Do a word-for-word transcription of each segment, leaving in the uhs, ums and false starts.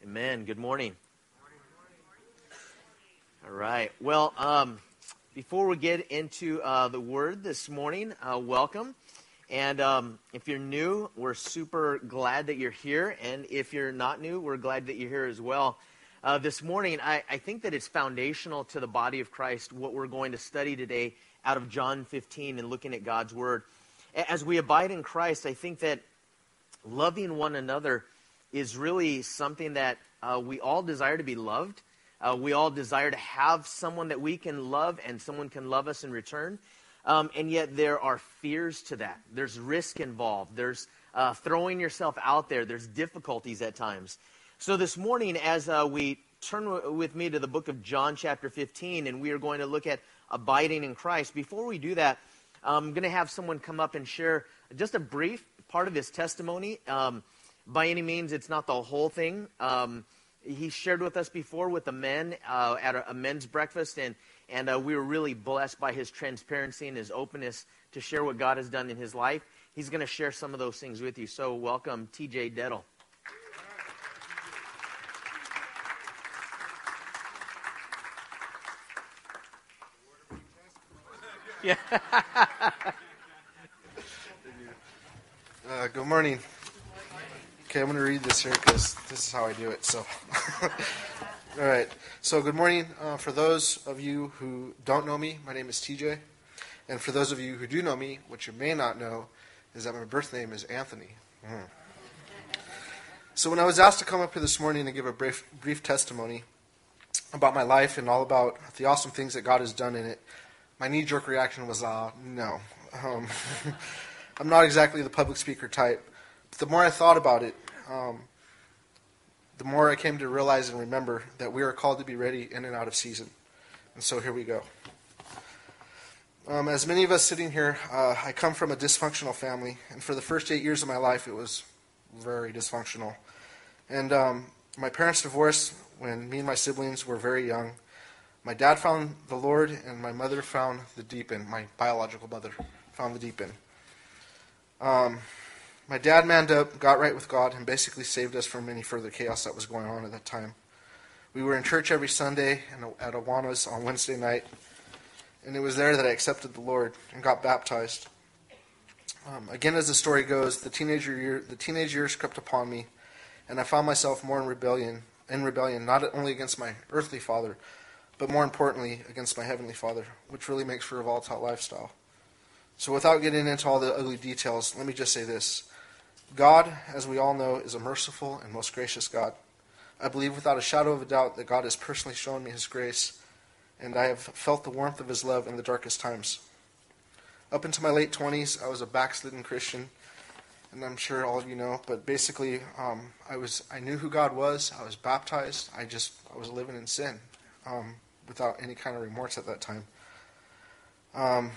Amen. Good morning. All right. Well, um, before we get into uh, the word this morning, uh, welcome. And um, if you're new, we're super glad that you're here. And if you're not new, we're glad that you're here as well. Uh, this morning, I, I think that it's foundational to the body of Christ, what we're going to study today out of John fifteen and looking at God's word. As we abide in Christ, I think that loving one another is really something that uh, we all desire to be loved. Uh, we all desire to have someone that we can love and someone can love us in return. Um, and yet there are fears to that. There's risk involved. There's uh, throwing yourself out there. There's difficulties at times. So this morning, as uh, we turn w- with me to the book of John chapter fifteen, and we are going to look at abiding in Christ. Before we do that, I'm going to have someone come up and share just a brief part of his testimony. Um, by any means, it's not the whole thing. Um, he shared with us before with the men uh, at a, a men's breakfast, and, and uh, we were really blessed by his transparency and his openness to share what God has done in his life. He's going to share some of those things with you. So welcome, T J Dettel. Yeah. uh, good morning. Okay, I'm going to read this here because this is how I do it. So, all right. So, good morning. Uh, for those of you who don't know me, my name is T J. And for those of you who do know me, what you may not know is that my birth name is Anthony. Mm. So, when I was asked to come up here this morning and give a brief, brief testimony about my life and all about the awesome things that God has done in it, my knee-jerk reaction was, uh, no. Um, I'm not exactly the public speaker type. But the more I thought about it, um, the more I came to realize and remember that we are called to be ready in and out of season. And so here we go. Um, as many of us sitting here, uh, I come from a dysfunctional family. And for the first eight years of my life, it was very dysfunctional. And um, my parents divorced when me and my siblings were very young. My dad found the Lord, and my mother found the deep end. My biological mother found the deep end. Um, my dad manned up, got right with God, and basically saved us from any further chaos that was going on at that time. We were in church every Sunday and at Awana's on Wednesday night, and it was there that I accepted the Lord and got baptized. Um, again, as the story goes, the teenager year, the teenage years crept upon me, and I found myself more in rebellion, in rebellion, not only against my earthly father, but more importantly, against my Heavenly Father, which really makes for a volatile lifestyle. So without getting into all the ugly details, let me just say this. God, as we all know, is a merciful and most gracious God. I believe without a shadow of a doubt that God has personally shown me His grace, and I have felt the warmth of His love in the darkest times. Up into my late twenties, I was a backslidden Christian, and I'm sure all of you know, but basically, um, I was I knew who God was, I was baptized, I just I was living in sin. Um, without any kind of remorse at that time. Um,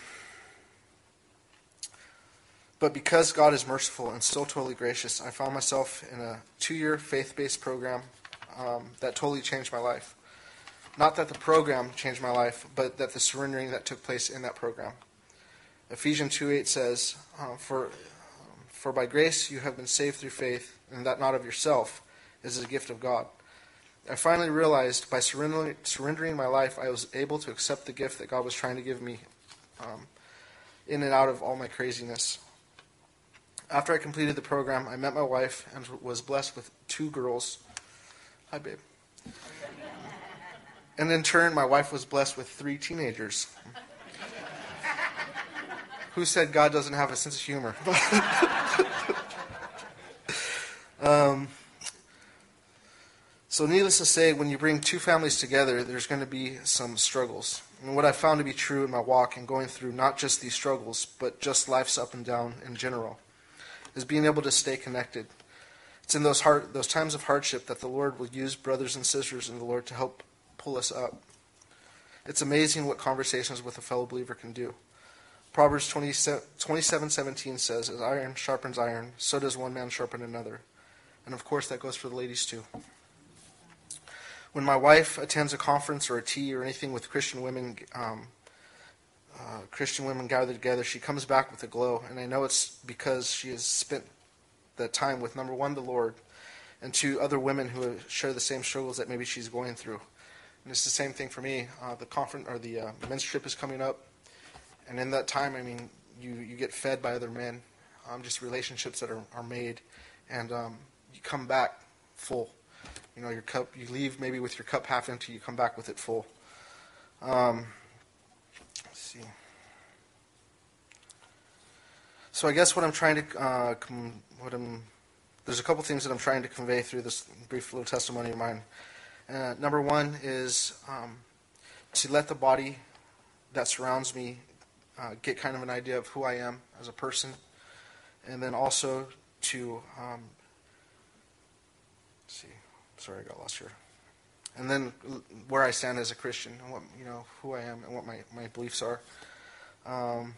but because God is merciful and still totally gracious, I found myself in a two-year faith-based program um, that totally changed my life. Not that the program changed my life, but that the surrendering that took place in that program. Ephesians two eight says, uh, for, for by grace you have been saved through faith, and that not of yourself, is a gift of God. I finally realized by surrendering, surrendering my life, I was able to accept the gift that God was trying to give me um, in and out of all my craziness. After I completed the program, I met my wife and was blessed with two girls. Hi, babe. And in turn, my wife was blessed with three teenagers. Who said God doesn't have a sense of humor? um... So needless to say, when you bring two families together, there's going to be some struggles. And what I found to be true in my walk and going through not just these struggles, but just life's up and down in general, is being able to stay connected. It's in those hard, those times of hardship that the Lord will use brothers and sisters in the Lord to help pull us up. It's amazing what conversations with a fellow believer can do. Proverbs twenty-seven seventeen says, as iron sharpens iron, so does one man sharpen another. And of course that goes for the ladies too. When my wife attends a conference or a tea or anything with Christian women, um, uh, Christian women gathered together, she comes back with a glow, and I know it's because she has spent that time with, number one, the Lord, and to other women who share the same struggles that maybe she's going through. And it's the same thing for me. Uh, the conference or the uh, men's trip is coming up, and in that time, I mean, you, you get fed by other men, um, just relationships that are, are made, and um, you come back full. You know, your cup. You leave maybe with your cup half empty. You come back with it full. Um, let's see. So I guess what I'm trying to, uh, com- what I'm, there's a couple things that I'm trying to convey through this brief little testimony of mine. Uh, number one is um, to let the body that surrounds me uh, get kind of an idea of who I am as a person, and then also to, um, let's see, sorry, I got lost here. And then where I stand as a Christian, and what, you know, who I am and what my, my beliefs are. Um,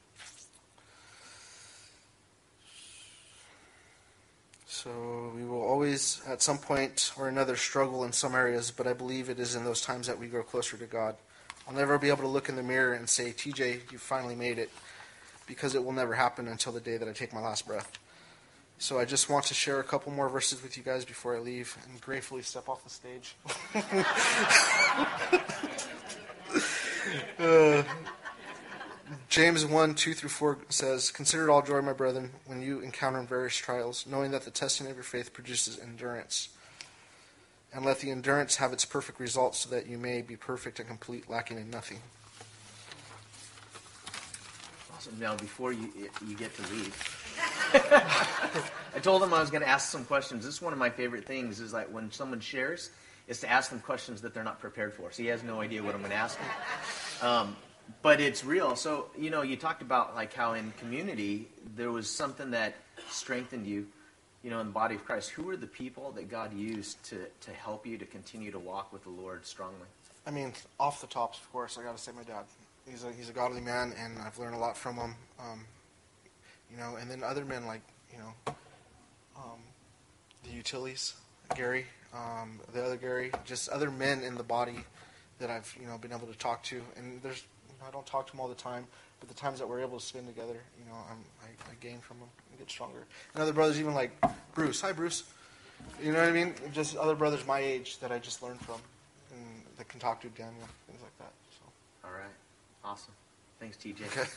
So we will always, at some point or another, struggle in some areas, but I believe it is in those times that we grow closer to God. I'll never be able to look in the mirror and say, T J, you finally made it, because it will never happen until the day that I take my last breath. So I just want to share a couple more verses with you guys before I leave and gratefully step off the stage. uh, James one, two through four says, "Consider it all joy, my brethren, when you encounter various trials, knowing that the testing of your faith produces endurance. And let the endurance have its perfect result, so that you may be perfect and complete, lacking in nothing." Awesome. Now, before you you get to leave, I told him I was going to ask some questions. This is one of my favorite things, is like when someone shares, is to ask them questions that they're not prepared for. So he has no idea what I'm going to ask him. Um, But it's real. So, you know, you talked about like how in community there was something that strengthened you, you know, in the body of Christ. Who were the people that God used to, to help you to continue to walk with the Lord strongly? I mean, off the tops, of course, I got to say my dad. He's a he's a godly man, and I've learned a lot from him. Um, you know, and then other men like, you know, um, the Utilities, Gary, um, the other Gary, just other men in the body that I've, you know, been able to talk to. And there's, I don't talk to them all the time, but the times that we're able to spend together, you know, I'm, I, I gain from them and get stronger. And other brothers, even like Bruce. Hi, Bruce. You know what I mean? Just other brothers my age that I just learned from, and that can talk to Daniel, things like that. So. All right. Awesome. Thanks, T J. Okay.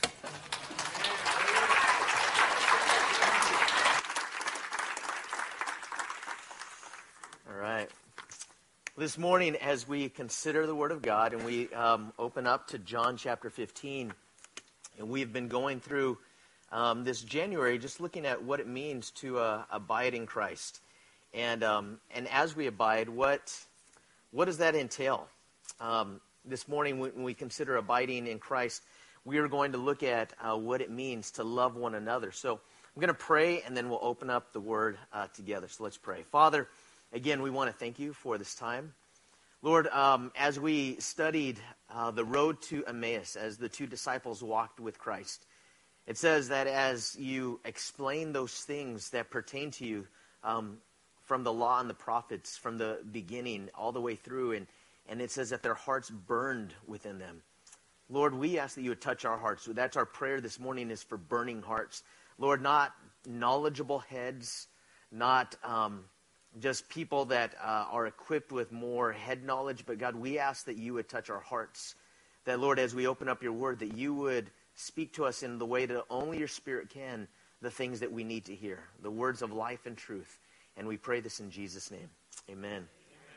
All right. This morning, as we consider the Word of God, and we um, open up to John chapter fifteen, and we've been going through um, this January just looking at what it means to uh, abide in Christ. And um, and as we abide, what what does that entail? Um, this morning, when we consider abiding in Christ, we are going to look at uh, what it means to love one another. So I'm going to pray, and then we'll open up the Word uh, together. So let's pray. Father, again, we want to thank you for this time. Lord, um, as we studied uh, the road to Emmaus, as the two disciples walked with Christ, it says that as you explain those things that pertain to you um, from the law and the prophets, from the beginning all the way through, and, and it says that their hearts burned within them. Lord, we ask that you would touch our hearts. So that's our prayer this morning, is for burning hearts. Lord, not knowledgeable heads, not um, just people that uh, are equipped with more head knowledge, but God, we ask that you would touch our hearts. That, Lord, as we open up your word, that you would speak to us in the way that only your Spirit can, the things that we need to hear, the words of life and truth. And we pray this in Jesus' name. Amen. Amen.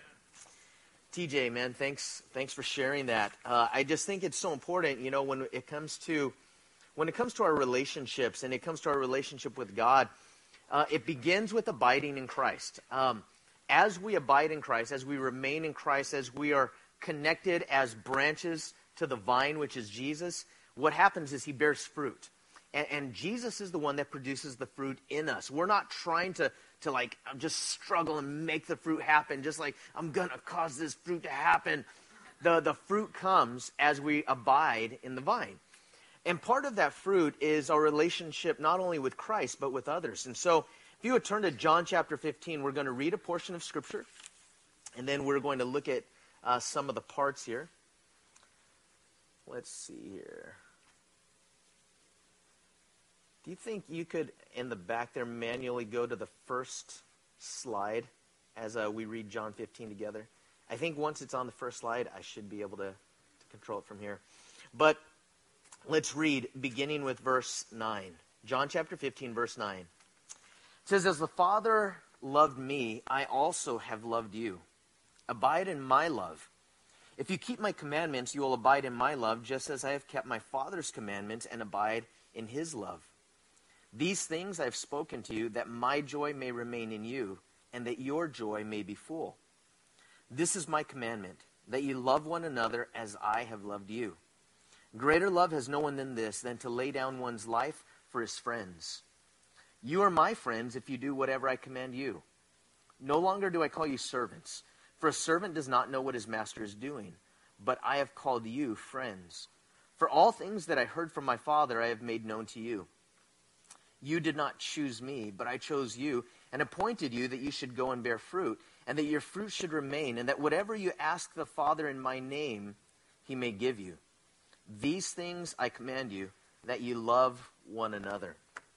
T J, man, thanks thanks for sharing that. Uh, I just think it's so important, you know, when it comes to when it comes to our relationships, and it comes to our relationship with God, uh, it begins with abiding in Christ. Um, as we abide in Christ, as we remain in Christ, as we are connected as branches to the vine, which is Jesus, what happens is he bears fruit. And, and Jesus is the one that produces the fruit in us. We're not trying to, to like, just struggle and make the fruit happen, just like, I'm going to cause this fruit to happen. The, the fruit comes as we abide in the vine. And part of that fruit is our relationship not only with Christ, but with others. And so if you would turn to John chapter fifteen, we're going to read a portion of Scripture, and then we're going to look at uh, some of the parts here. Let's see here. Do you think you could, in the back there, manually go to the first slide? as uh, we read John fifteen together. I think once it's on the first slide, I should be able to, to control it from here. But let's read, beginning with verse nine. John chapter fifteen, verse nine. It says, "As the Father loved me, I also have loved you. Abide in my love. If you keep my commandments, you will abide in my love, just as I have kept my Father's commandments and abide in his love. These things I have spoken to you, that my joy may remain in you, and that your joy may be full. This is my commandment, that you love one another as I have loved you. Greater love has no one than this, than to lay down one's life for his friends. You are my friends if you do whatever I command you. No longer do I call you servants, for a servant does not know what his master is doing, but I have called you friends. For all things that I heard from my Father I have made known to you. You did not choose me, but I chose you and appointed you that you should go and bear fruit, and that your fruit should remain, and that whatever you ask the Father in my name, he may give you. These things I command you, that you love one another."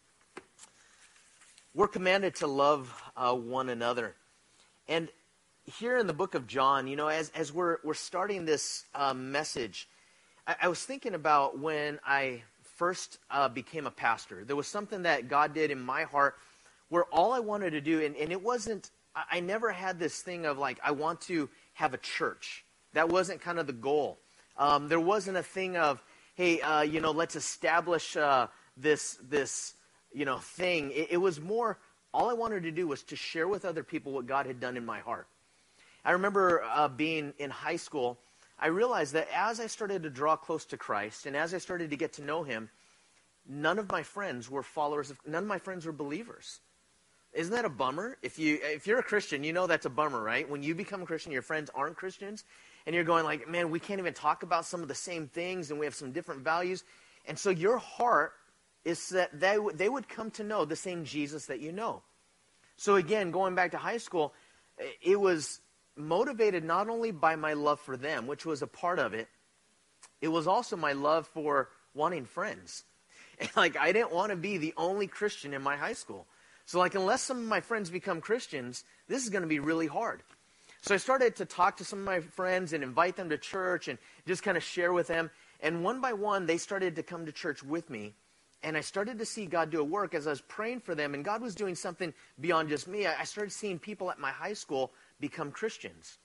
We're commanded to love uh, one another. And here in the book of John, you know, as, as we're, we're starting this uh, message, I, I was thinking about when I first uh, became a pastor. There was something that God did in my heart where all I wanted to do, and, and it wasn't, I, I never had this thing of like, I want to have a church. That wasn't kind of the goal. Um, there wasn't a thing of, hey, uh, you know, let's establish uh, this, this, you know, thing. It, it was more, all I wanted to do was to share with other people what God had done in my heart. I remember uh, being in high school, I realized that as I started to draw close to Christ, and as I started to get to know him, none of my friends were followers of, none of my friends were believers. Isn't that a bummer? If you, if you're a Christian, you know that's a bummer, right? When you become a Christian, your friends aren't Christians, and you're going like, man, we can't even talk about some of the same things, and we have some different values. And so your heart is that they, w- they would come to know the same Jesus that you know. So again, going back to high school, it was motivated not only by my love for them, which was a part of it, it was also my love for wanting friends. And like, I didn't want to be the only Christian in my high school. So like, unless some of my friends become Christians, this is going to be really hard. So I started to talk to some of my friends and invite them to church and just kind of share with them. And one by one, they started to come to church with me. And I started to see God do a work as I was praying for them. And God was doing something beyond just me. I started seeing people at my high school become Christians.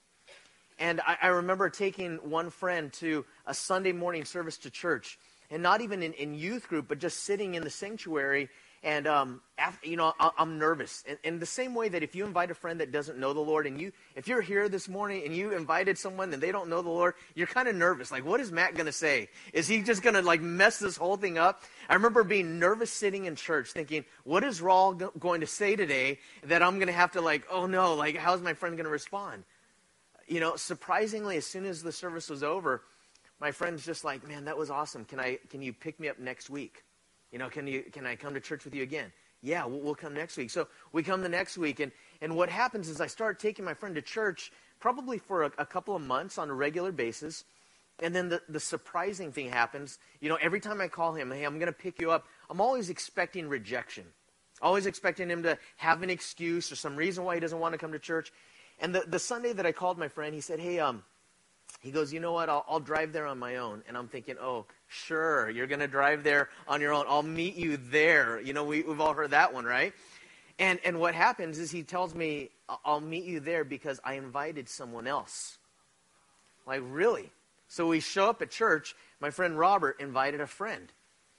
And I, I remember taking one friend to a Sunday morning service to church. And not even in, in youth group, but just sitting in the sanctuary. And, um, after, you know, I, I'm nervous. And in the same way that if you invite a friend that doesn't know the Lord, and you, if you're here this morning and you invited someone and they don't know the Lord, you're kind of nervous. Like, what is Matt going to say? Is he just going to, like, mess this whole thing up? I remember being nervous sitting in church thinking, what is Raul go- going to say today that I'm going to have to, like, oh, no, like, how's my friend going to respond? You know, surprisingly, as soon as the service was over, my friend's just like, man, that was awesome. Can I, can you pick me up next week? You know, can you can I come to church with you again? Yeah, we'll, we'll come next week. So we come the next week, and, and what happens is I start taking my friend to church probably for a, a couple of months on a regular basis, and then the, the surprising thing happens. You know, every time I call him, hey, I'm going to pick you up, I'm always expecting rejection. Always expecting him to have an excuse or some reason why he doesn't want to come to church. And the, the Sunday that I called my friend, he said, hey, um, he goes, you know what, I'll, I'll drive there on my own. And I'm thinking, oh, sure, you're going to drive there on your own. I'll meet you there. You know, we, we've all heard that one, right? And and what happens is he tells me, I'll meet you there because I invited someone else. Like, really? So we show up at church. My friend Robert invited a friend.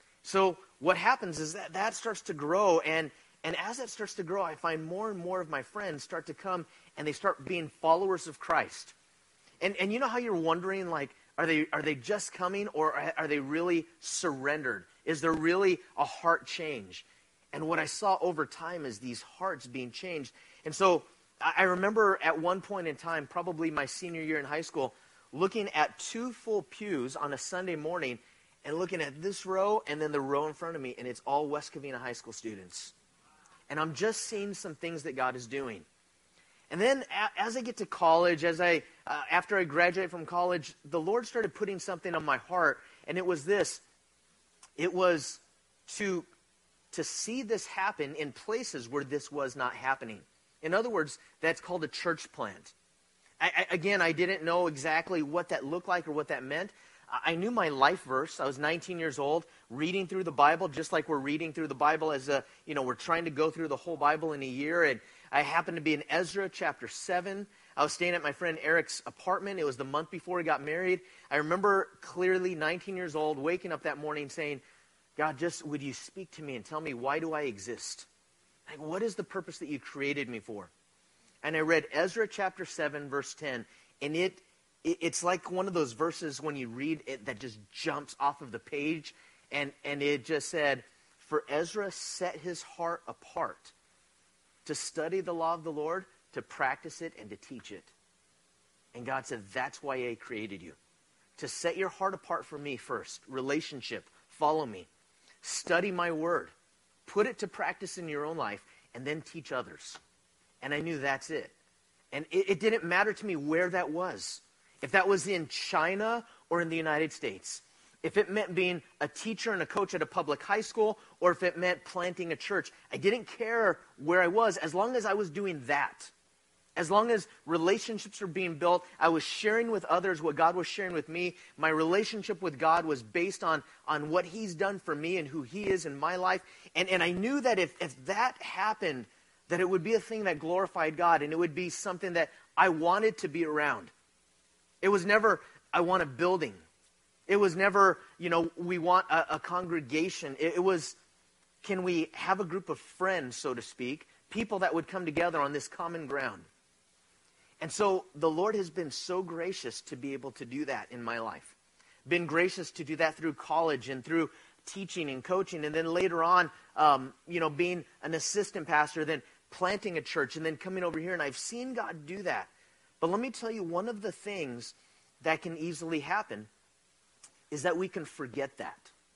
So what happens is that that starts to grow. And, and as that starts to grow, I find more and more of my friends start to come and they start being followers of Christ. And and you know how you're wondering, like, are they are they just coming, or are they really surrendered? Is there really a heart change? And what I saw over time is these hearts being changed. And so I, I remember at one point in time, probably my senior year in high school, looking at two full pews on a Sunday morning and looking at this row and then the row in front of me, and it's all West Covina High School students. And I'm just seeing some things that God is doing. And then a- as I get to college, as I uh, after I graduate from college, the Lord started putting something on my heart, and it was this. It was to, to see this happen in places where this was not happening. In other words, that's called a church plant. I, I, again, I didn't know exactly what that looked like or what that meant. I knew my life verse. I was nineteen years old, reading through the Bible, just like we're reading through the Bible as a, you know, we're trying to go through the whole Bible in a year. And I happened to be in Ezra chapter seven. I was staying at my friend Eric's apartment. It was the month before he got married. I remember clearly, nineteen years old, waking up that morning saying, God, just would you speak to me and tell me, why do I exist? Like, what is the purpose that you created me for? And I read Ezra chapter seven, verse ten, and it It's like one of those verses when you read it that just jumps off of the page. And, and it just said, for Ezra set his heart apart to study the law of the Lord, to practice it, and to teach it. And God said, that's why I created you. To set your heart apart for me first. Relationship. Follow me. Study my word. Put it to practice in your own life. And then teach others. And I knew that's it. And it, it didn't matter to me where that was. If that was in China or in the United States, if it meant being a teacher and a coach at a public high school, or if it meant planting a church, I didn't care where I was as long as I was doing that. As long as relationships were being built, I was sharing with others what God was sharing with me. My relationship with God was based on, on what he's done for me and who he is in my life. And, and I knew that if, if that happened, that it would be a thing that glorified God, and it would be something that I wanted to be around. It was never, I want a building. It was never, you know, we want a, a congregation. It, it was, can we have a group of friends, so to speak, people that would come together on this common ground. And so the Lord has been so gracious to be able to do that in my life. Been gracious to do that through college and through teaching and coaching. And then later on, um, you know, being an assistant pastor, then planting a church, and then coming over here. And I've seen God do that. But let me tell you, one of the things that can easily happen is that we can forget that.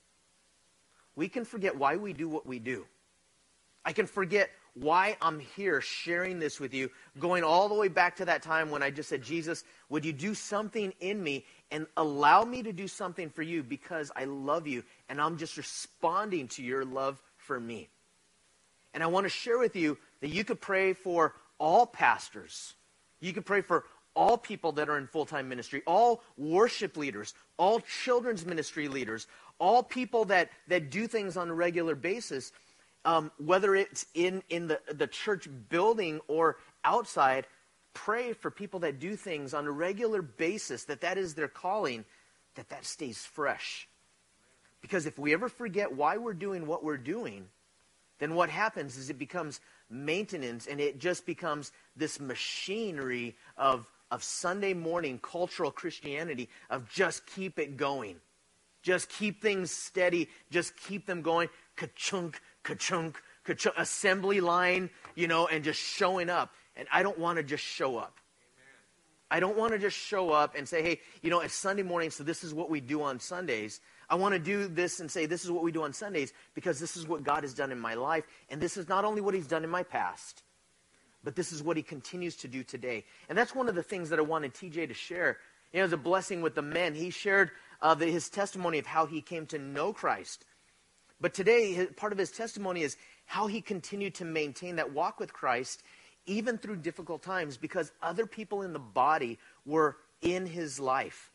We can forget why we do what we do. I can forget why I'm here sharing this with you, going all the way back to that time when I just said, Jesus, would you do something in me and allow me to do something for you because I love you and I'm just responding to your love for me. And I want to share with you that you could pray for all pastors. You can pray for all people that are in full-time ministry, all worship leaders, all children's ministry leaders, all people that, that do things on a regular basis, um, whether it's in, in the, the church building or outside. Pray for people that do things on a regular basis, that that is their calling, that that stays fresh. Because if we ever forget why we're doing what we're doing, then what happens is it becomes maintenance, and it just becomes this machinery of, of Sunday morning cultural Christianity of just keep it going. Just keep things steady. Just keep them going. Ka-chunk, ka-chunk, ka-chunk. Assembly line, you know, and just showing up. And I don't want to just show up. Amen. I don't want to just show up and say, hey, you know, it's Sunday morning, so this is what we do on Sundays. I want to do this and say this is what we do on Sundays because this is what God has done in my life. And this is not only what he's done in my past, but this is what he continues to do today. And that's one of the things that I wanted T J to share. You know, as a blessing with the men, he shared uh, the, his testimony of how he came to know Christ. But today, his, part of his testimony is how he continued to maintain that walk with Christ even through difficult times because other people in the body were in his life.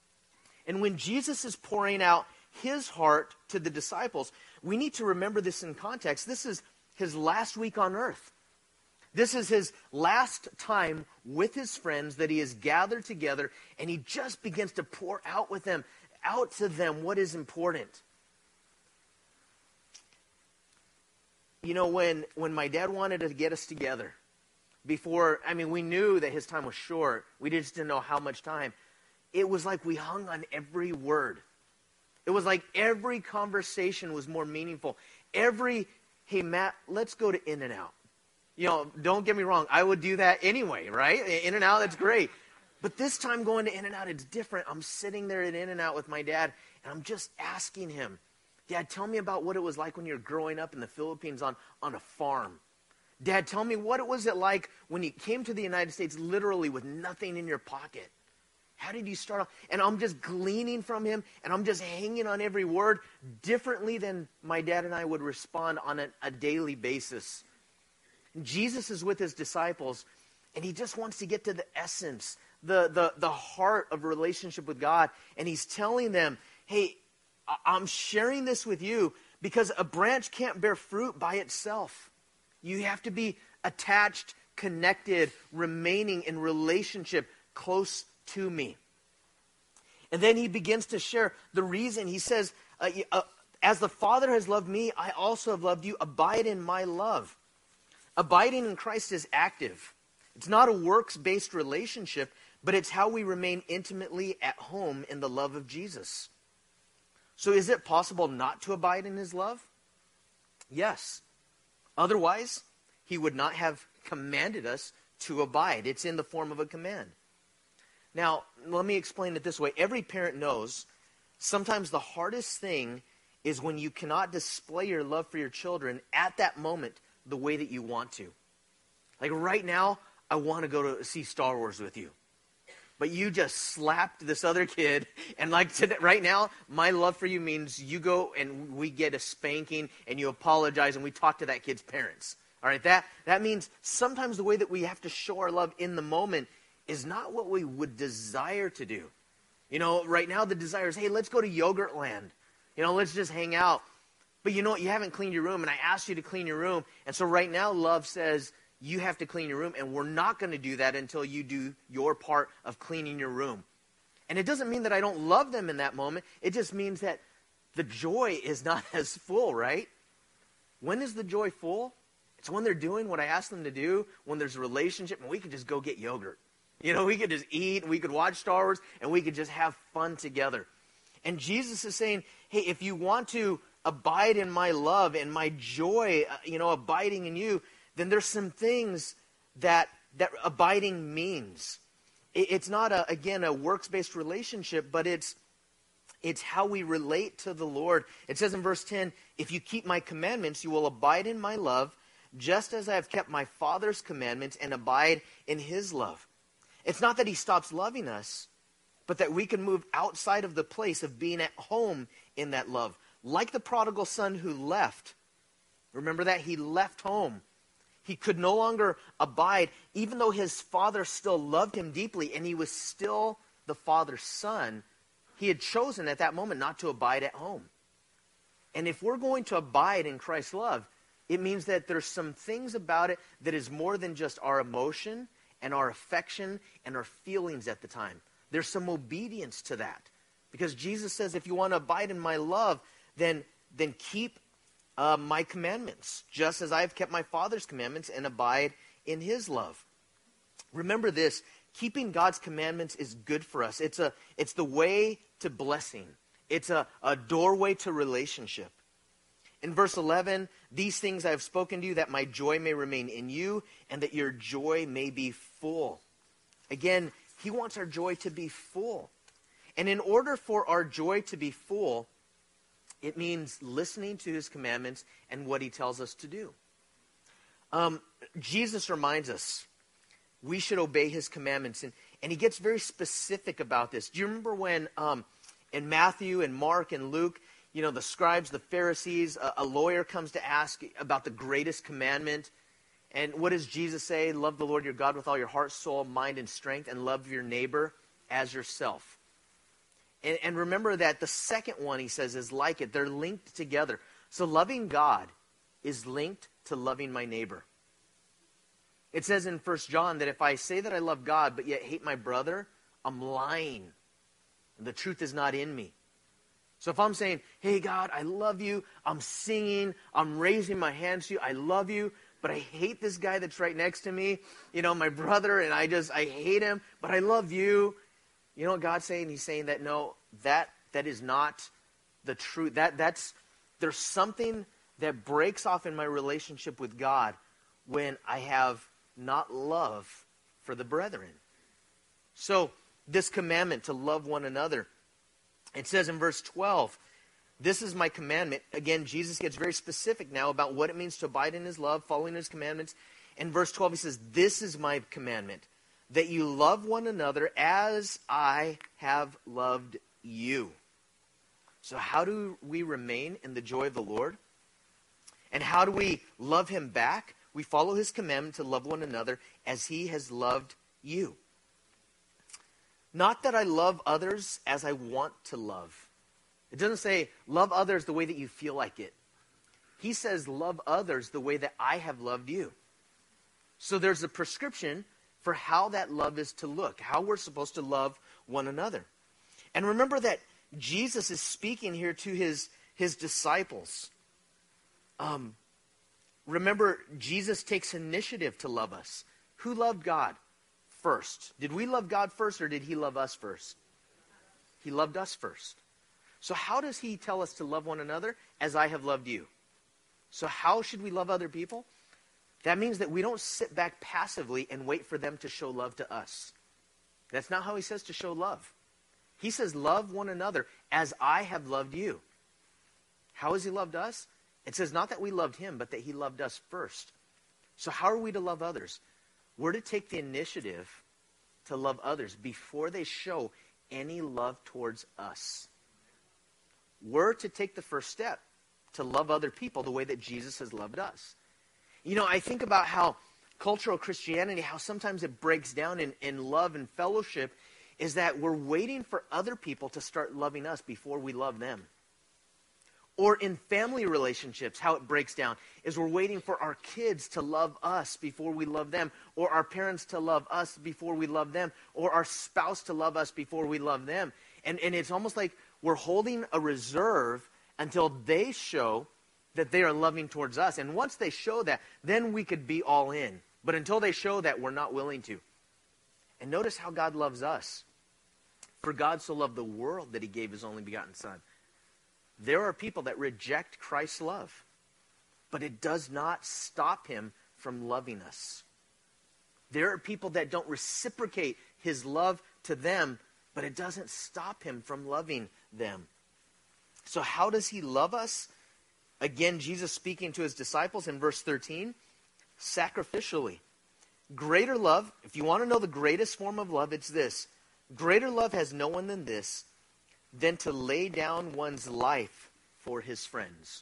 And when Jesus is pouring out his heart to the disciples, we need to remember this in context. This is his last week on earth. This is his last time with his friends that he has gathered together, and he just begins to pour out with them, out to them what is important. You know, when, when my dad wanted to get us together, before, I mean, we knew that his time was short. We just didn't know how much time. It was like we hung on every word. It was like every conversation was more meaningful. Every, hey, Matt, let's go to In-N-Out. You know, don't get me wrong. I would do that anyway, right? In-N-Out, that's great. But this time going to In-N-Out, it's different. I'm sitting there at In-N-Out with my dad, and I'm just asking him, Dad, tell me about what it was like when you were growing up in the Philippines on, on a farm. Dad, tell me what it was it like when you came to the United States literally with nothing in your pocket. How did you start off? And I'm just gleaning from him, and I'm just hanging on every word differently than my dad and I would respond on a, a daily basis. Jesus is with his disciples, and he just wants to get to the essence, the, the, the heart of a relationship with God. And he's telling them, hey, I- I'm sharing this with you because a branch can't bear fruit by itself. You have to be attached, connected, remaining in relationship close to me. And then he begins to share the reason. He says, uh, uh, as the Father has loved me, I also have loved you. Abide in my love. Abiding in Christ is active. It's not a works-based relationship, but it's how we remain intimately at home in the love of Jesus. So is it possible not to abide in his love? Yes. Otherwise, he would not have commanded us to abide. It's in the form of a command. Now, let me explain it this way. Every parent knows sometimes the hardest thing is when you cannot display your love for your children at that moment the way that you want to. Like right now, I want to go to see Star Wars with you. But you just slapped this other kid, and like today, right now, my love for you means you go and we get a spanking, and you apologize, and we talk to that kid's parents. All right, that, that means sometimes the way that we have to show our love in the moment is not what we would desire to do. You know, right now the desire is, hey, let's go to Yogurt Land. You know, let's just hang out. But you know what? You haven't cleaned your room, and I asked you to clean your room. And so right now, love says, you have to clean your room, and we're not going to do that until you do your part of cleaning your room. And it doesn't mean that I don't love them in that moment. It just means that the joy is not as full, right? When is the joy full? It's when they're doing what I asked them to do, when there's a relationship, and we can just go get yogurt. You know, we could just eat, we could watch Star Wars, and we could just have fun together. And Jesus is saying, hey, if you want to abide in my love and my joy, uh, you know, abiding in you, then there's some things that that abiding means. It, it's not, a, again, a works-based relationship, but it's it's how we relate to the Lord. It says in verse ten, if you keep my commandments, you will abide in my love, just as I have kept my Father's commandments and abide in his love. It's not that he stops loving us, but that we can move outside of the place of being at home in that love. Like the prodigal son who left. Remember that? He left home. He could no longer abide, even though his father still loved him deeply, and he was still the father's son. He had chosen at that moment not to abide at home. And if we're going to abide in Christ's love, it means that there's some things about it that is more than just our emotion and our affection and our feelings at the time. There's some obedience to that. Because Jesus says, if you want to abide in my love, then, then keep uh, my commandments, just as I have kept my Father's commandments and abide in his love. Remember this, keeping God's commandments is good for us. It's a it's the way to blessing. It's a, a doorway to relationship. In verse eleven, these things I have spoken to you, that my joy may remain in you, and that your joy may be full. Again, he wants our joy to be full. And in order for our joy to be full, it means listening to his commandments and what he tells us to do. Um, Jesus reminds us we should obey his commandments. And, and he gets very specific about this. Do you remember when um, in Matthew and Mark and Luke, you know, the scribes, the Pharisees, a, a lawyer comes to ask about the greatest commandment. And what does Jesus say? Love the Lord your God with all your heart, soul, mind, and strength, and love your neighbor as yourself. And, and remember that the second one, he says, is like it. They're linked together. So loving God is linked to loving my neighbor. It says in First John that if I say that I love God but yet hate my brother, I'm lying. The truth is not in me. So if I'm saying, hey, God, I love you, I'm singing, I'm raising my hands to you, I love you, but I hate this guy that's right next to me, you know, my brother, and I just, I hate him, but I love you. You know what God's saying? He's saying that, no, that that is not the truth. That, that's, there's something that breaks off in my relationship with God when I have not love for the brethren. So this commandment to love one another, it says in verse twelve, this is my commandment. Again, Jesus gets very specific now about what it means to abide in his love, following his commandments. In verse twelve, he says, this is my commandment, that you love one another as I have loved you. So how do we remain in the joy of the Lord? And how do we love him back? we follow his commandment to love one another as he has loved you. Not that I love others as I want to love. It doesn't say love others the way that you feel like it. He says love others the way that I have loved you. So there's a prescription for how that love is to look, how we're supposed to love one another. And remember that Jesus is speaking here to his, his disciples. Um, remember, Jesus takes initiative to love us. Who loved God first? Did we love God first, or did he love us first? He loved us first. So how does he tell us to love one another? As I have loved you. So how should we love other people? That means that we don't sit back passively and wait for them to show love to us. That's not how he says to show love. He says, love one another as I have loved you. How has he loved us? It says not that we loved him, but that he loved us first. So how are we to love others? We're to take the initiative to love others before they show any love towards us. We're to take the first step to love other people the way that Jesus has loved us. You know, I think about how cultural Christianity, how sometimes it breaks down in, in love and fellowship, is that we're waiting for other people to start loving us before we love them. Or in family relationships, how it breaks down is we're waiting for our kids to love us before we love them, or our parents to love us before we love them, or our spouse to love us before we love them. And, and it's almost like we're holding a reserve until they show that they are loving towards us. And once they show that, then we could be all in. But until they show that, we're not willing to. And notice how God loves us. For God so loved the world that he gave his only begotten Son. There are people that reject Christ's love, but it does not stop him from loving us. There are people that don't reciprocate his love to them, but it doesn't stop him from loving them. So how does he love us? Again, Jesus speaking to his disciples in verse thirteen, sacrificially. Greater love, if you want to know the greatest form of love, it's this. Greater love has no one than this, than to lay down one's life for his friends.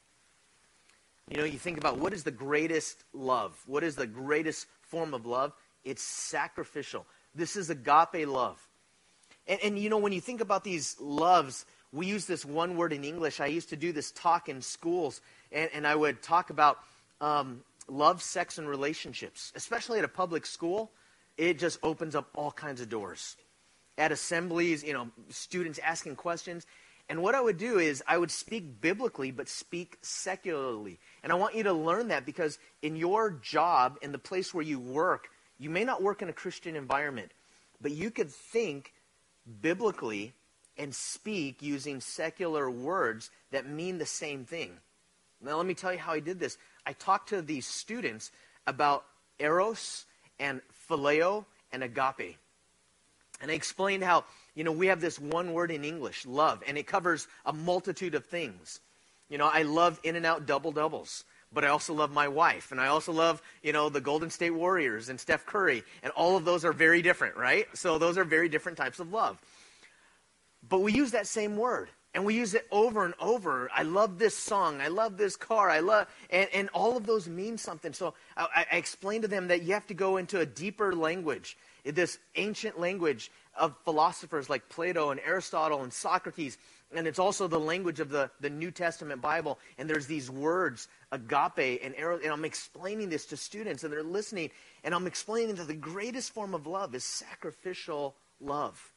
You know, you think about what is the greatest love? What is the greatest form of love? It's sacrificial. This is agape love. And, and you know, when you think about these loves, we use this one word in English. I used to do this talk in schools, and, and I would talk about um, love, sex, and relationships. Especially at a public school, it just opens up all kinds of doors. At assemblies, you know, students asking questions. And what I would do is I would speak biblically, but speak secularly. And I want you to learn that because in your job, in the place where you work, you may not work in a Christian environment, but you could think biblically and speak using secular words that mean the same thing. Now, let me tell you how I did this. I talked to these students about eros and phileo and agape. And I explained how, you know, we have this one word in English, love, and it covers a multitude of things. You know, I love In-N-Out double-doubles, but I also love my wife, and I also love, you know, the Golden State Warriors and Steph Curry, and all of those are very different, right? So those are very different types of love. But we use that same word, and we use it over and over. I love this song. I love this car. I love, and, and all of those mean something. So I, I explained to them that you have to go into a deeper language, this ancient language of philosophers like Plato and Aristotle and Socrates, and it's also the language of the, the New Testament Bible, and there's these words, agape and eros, and I'm explaining this to students, and they're listening, and I'm explaining that the greatest form of love is sacrificial love.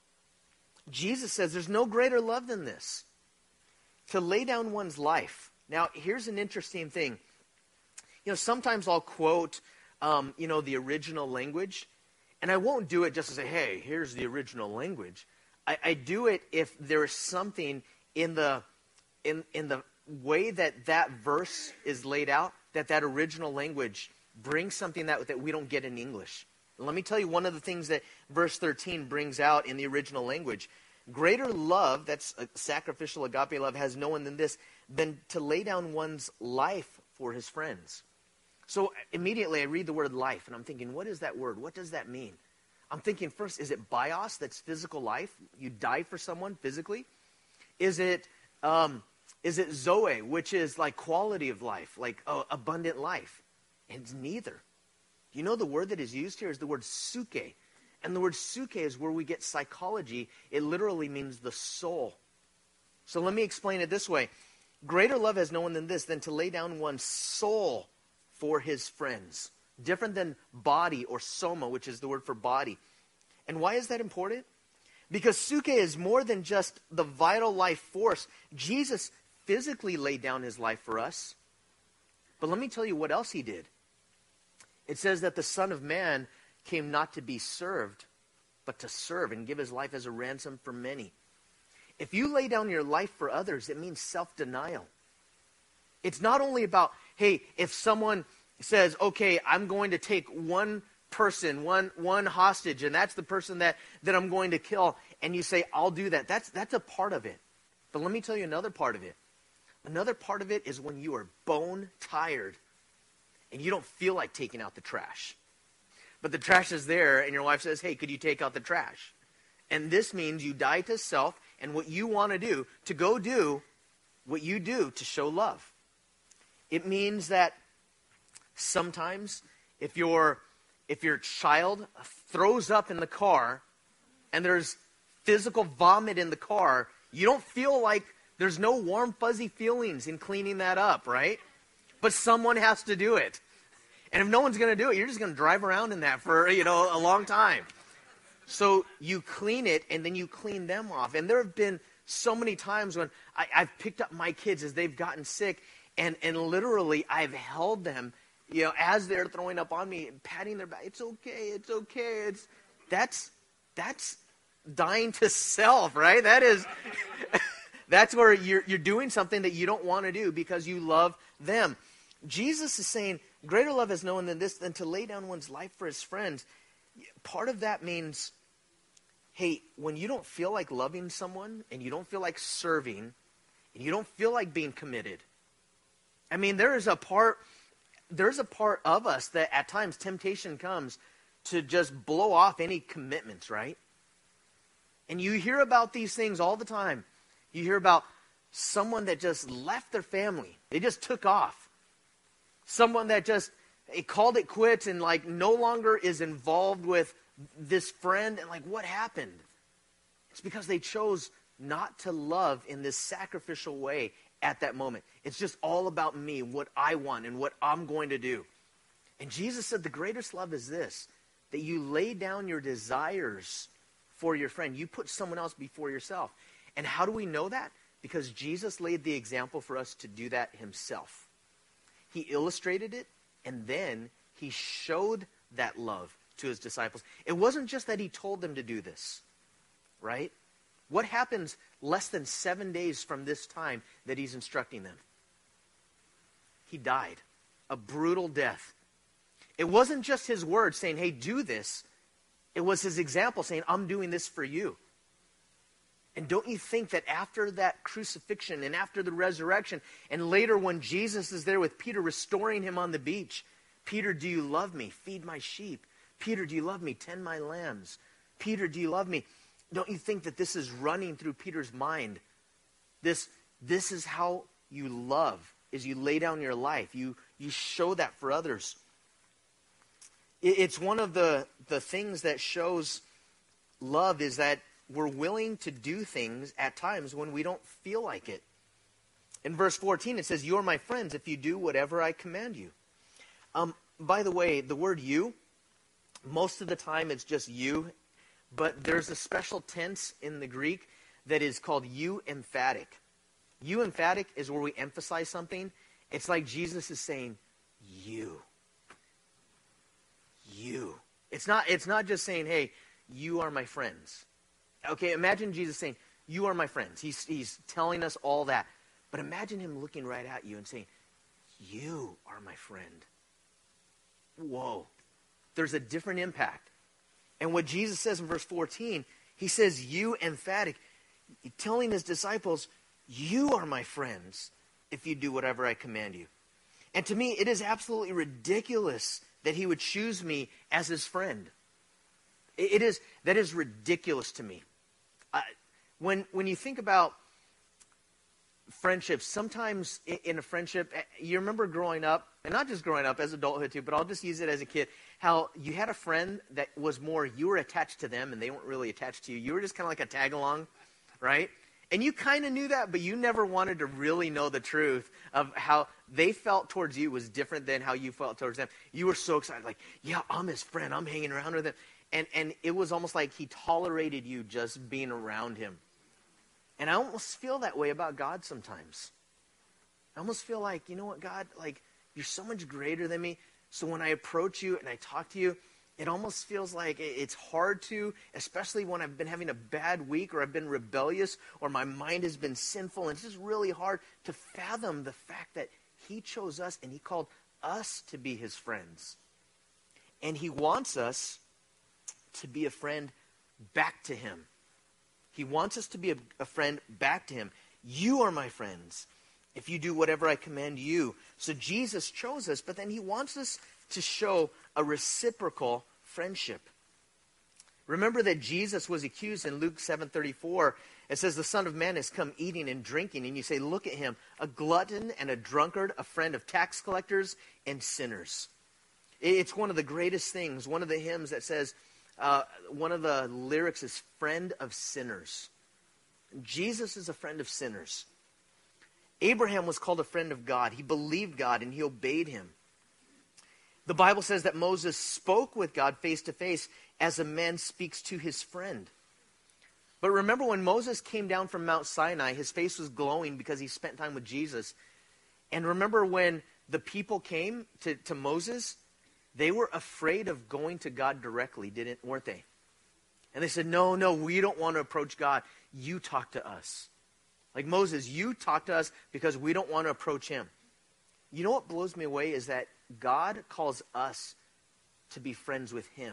Jesus says there's no greater love than this, to lay down one's life. Now, here's an interesting thing. You know, sometimes I'll quote, um, you know, the original language, and I won't do it just to say, hey, here's the original language. I, I do it if there is something in the in in the way that that verse is laid out, that that original language brings something that, that we don't get in English. And let me tell you one of the things that verse thirteen brings out in the original language. Greater love, that's a sacrificial agape love, has no one than this, than to lay down one's life for his friends. So immediately I read the word life, and I'm thinking, what is that word? What does that mean? I'm thinking first, is it bios, that's physical life? You die for someone physically? Is it um, is it zoe, which is like quality of life, like oh, abundant life? And it's neither. You know the word that is used here is the word suke. And the word suke is where we get psychology. It literally means the soul. So let me explain it this way. Greater love has no one than this, than to lay down one's soul for his friends. Different than body or soma, which is the word for body. And why is that important? Because suke is more than just the vital life force. Jesus physically laid down his life for us. But let me tell you what else he did. It says that the Son of Man came not to be served, but to serve and give his life as a ransom for many. If you lay down your life for others, it means self-denial. It's not only about, hey, if someone says, okay, I'm going to take one person, one one hostage, and that's the person that, that I'm going to kill, and you say, I'll do that. That's, that's a part of it. But let me tell you another part of it. Another part of it is when you are bone tired and you don't feel like taking out the trash. But the trash is there, and your wife says, hey, could you take out the trash? And this means you die to self and what you want to do, to go do what you do to show love. It means that sometimes if your if your child throws up in the car and there's physical vomit in the car, you don't feel like there's no warm, fuzzy feelings in cleaning that up, right? But someone has to do it. And if no one's going to do it, you're just going to drive around in that for, you know, a long time. So you clean it, and then you clean them off. And there have been so many times when I, I've picked up my kids as they've gotten sick, and, and literally I've held them, you know, as they're throwing up on me, and patting their back. It's okay, it's okay. It's that's that's dying to self, right? That is that's where you're you're doing something that you don't want to do because you love them. Jesus is saying, greater love has no one than this, than to lay down one's life for his friends. Part of that means, hey, when you don't feel like loving someone and you don't feel like serving and you don't feel like being committed, I mean, there is a part, there's a part of us that at times temptation comes to just blow off any commitments, right? And you hear about these things all the time. You hear about someone that just left their family. They just took off. Someone that just it called it quits and like no longer is involved with this friend. And like, what happened? It's because they chose not to love in this sacrificial way at that moment. It's just all about me, what I want and what I'm going to do. And Jesus said the greatest love is this, that you lay down your desires for your friend. You put someone else before yourself. And how do we know that? Because Jesus laid the example for us to do that himself. He illustrated it, and then he showed that love to his disciples. It wasn't just that he told them to do this, right? What happens less than seven days from this time that he's instructing them? He died. A brutal death. It wasn't just his words saying, hey, do this. It was his example saying, I'm doing this for you. And don't you think that after that crucifixion and after the resurrection, and later when Jesus is there with Peter restoring him on the beach, Peter, do you love me? Feed my sheep. Peter, do you love me? Tend my lambs. Peter, do you love me? Don't you think that this is running through Peter's mind? This, this is how you love, is you lay down your life. You, you show that for others. It, it's one of the, the things that shows love is that we're willing to do things at times when we don't feel like it. In verse fourteen, it says, you are my friends if you do whatever I command you. Um, by the way, the word you, most of the time it's just you, but there's a special tense in the Greek that is called you emphatic. You emphatic is where we emphasize something. It's like Jesus is saying, you. You. It's not, it's not just saying, hey, you are my friends. Okay, imagine Jesus saying, you are my friends. He's, he's telling us all that. But imagine him looking right at you and saying, you are my friend. Whoa. There's a different impact. And what Jesus says in verse fourteen, he says, you emphatic, telling his disciples, you are my friends if you do whatever I command you. And to me, it is absolutely ridiculous that he would choose me as his friend. It is, that is ridiculous to me. Uh, when, when you think about friendships, sometimes in, in a friendship, you remember growing up, and not just growing up, as adulthood too, but I'll just use it as a kid, how you had a friend that was more, you were attached to them and they weren't really attached to you. You were just kind of like a tag along, right? And you kind of knew that, but you never wanted to really know the truth of how they felt towards you was different than how you felt towards them. You were so excited, like, yeah, I'm his friend. I'm hanging around with him. And, and it was almost like he tolerated you just being around him. And I almost feel that way about God sometimes. I almost feel like, you know what, God, like, you're so much greater than me. So when I approach you and I talk to you, it almost feels like it's hard to, especially when I've been having a bad week or I've been rebellious or my mind has been sinful. And it's just really hard to fathom the fact that he chose us and he called us to be his friends. And he wants us to be a friend back to him. He wants us to be a, a friend back to him. You are my friends if you do whatever I command you. So Jesus chose us, but then he wants us to show a reciprocal friendship. Remember that Jesus was accused in Luke seven thirty-four. It says, the Son of Man has come eating and drinking. And you say, look at him, a glutton and a drunkard, a friend of tax collectors and sinners. It's one of the greatest things. One of the hymns that says, uh, one of the lyrics is friend of sinners. Jesus is a friend of sinners. Abraham was called a friend of God. He believed God and he obeyed him. The Bible says that Moses spoke with God face to face as a man speaks to his friend. But remember when Moses came down from Mount Sinai, his face was glowing because he spent time with Jesus. And remember when the people came to, to Moses, they were afraid of going to God directly, didn't, weren't they? And they said, no, no, we don't want to approach God. You talk to us. Like Moses, you talk to us because we don't want to approach him. You know what blows me away is that God calls us to be friends with him.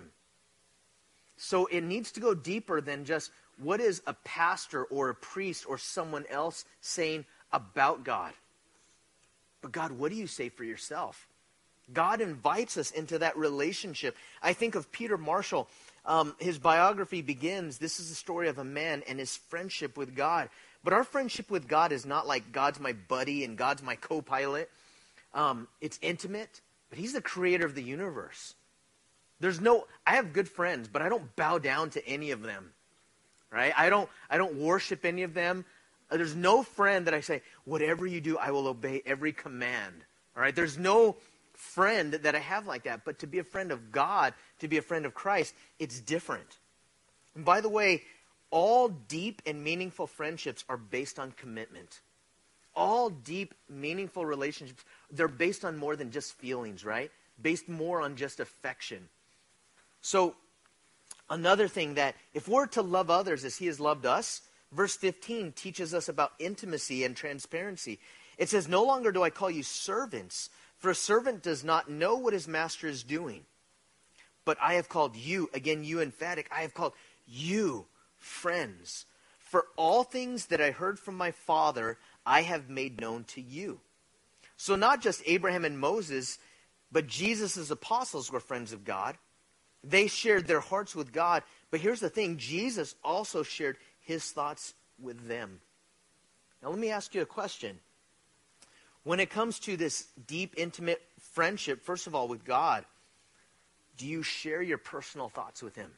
So it needs to go deeper than just what is a pastor or a priest or someone else saying about God. But God, what do you say for yourself? God invites us into that relationship. I think of Peter Marshall. Um, his biography begins, this is the story of a man and his friendship with God. But our friendship with God is not like God's my buddy and God's my co-pilot. Um, it's intimate, but he's the creator of the universe. There's no, I have good friends, but I don't bow down to any of them, right? I don't, I don't worship any of them. Uh, there's no friend that I say, whatever you do, I will obey every command, all right? There's no friend that I have like that, but to be a friend of God, to be a friend of Christ, it's different. And by the way, all deep and meaningful friendships are based on commitment. All deep, meaningful relationships, they're based on more than just feelings, right? Based more on just affection. So, another thing that, if we're to love others as he has loved us, verse fifteen teaches us about intimacy and transparency. It says, no longer do I call you servants, for a servant does not know what his master is doing. But I have called you, again, you emphatic, I have called you friends. For all things that I heard from my Father, I have made known to you. So not just Abraham and Moses, but Jesus' apostles were friends of God. They shared their hearts with God. But here's the thing, Jesus also shared his thoughts with them. Now let me ask you a question. When it comes to this deep, intimate friendship, first of all, with God, do you share your personal thoughts with him?